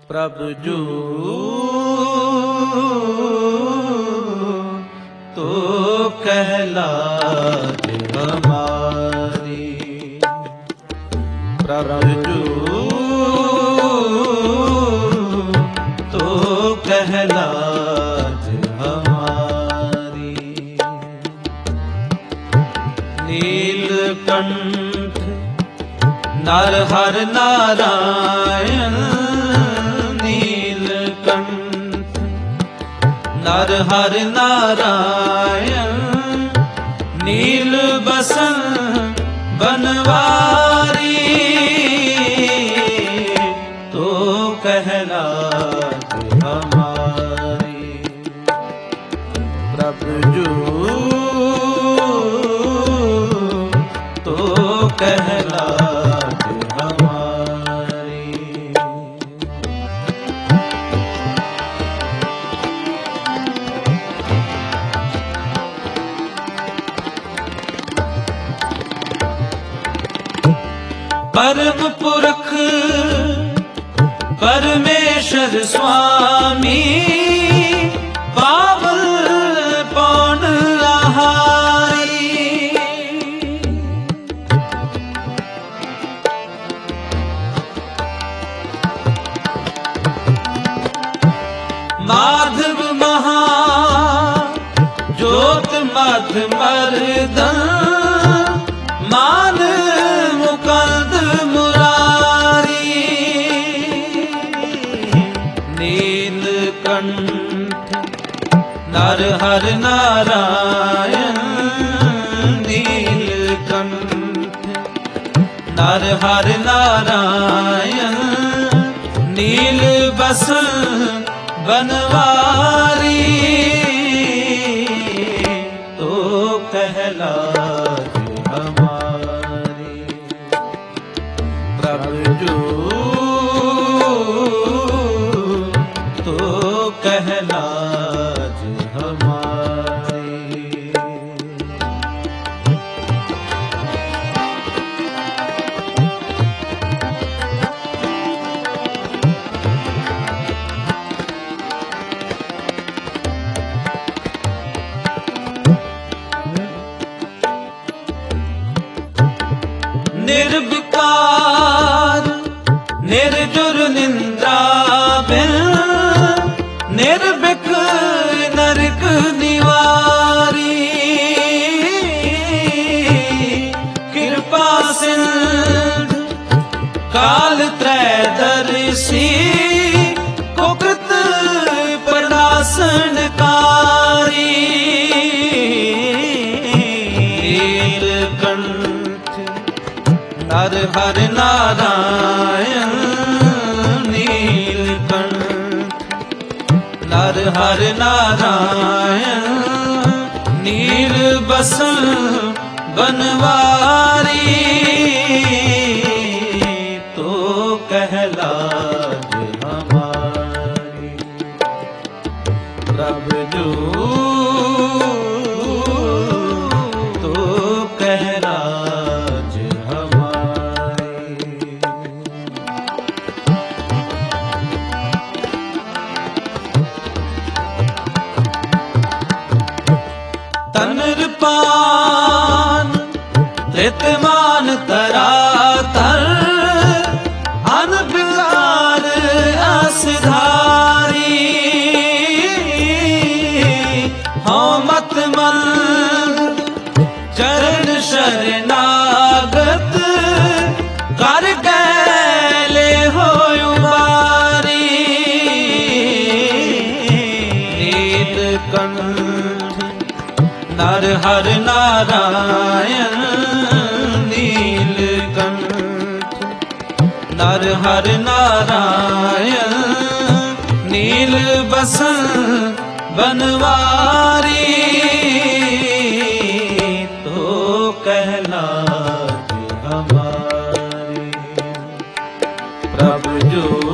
प्रभ जू तो कहलाज हमारी। प्रभ जू तो कहलाज हमारी। नीलकंठ नरहर नारायण, नीलकंठ नरहर नारायण, नील बसन बनवारी तो कहलाज हमारी। प्रभु जू तो कहलाज हमारी। परम पुरख परमेश्वर स्वामी, पावल पौन आहारी। माधव महा ज्योत मध मर्दन, मान मुकंद मुरारी। नीलकंठ नरहर नारायण, नीलकंठ नरहर नारायण, नील बसन बनवारी तो कहलाज हमारी। प्रभु जू तो कहलाज हमारी। निर्विकार निर्जुर निंद्रा बिन, निर्भिक नरक निवारी। कृपा सिंधु काल त्रैदर्शी, कुकृत प्रणाशनकारी। नीलकंठ नरहर नारायण, नीलकंठ नरहर नारायण, नील बसन बनवारी तो कहलाज हमारी। प्रभु जू तो कहलाज हमारी। तनरपान त्रितमान तरातर, अनबिकार असधारी। हाँ मत मल चरण शरणागत, कर गैले हो उबारी। नीलकंठ नरहर नारायण, नीलकंठ नरहर नारायण, नील बसन बनवारी तो कहलाज हमारी। प्रभु जू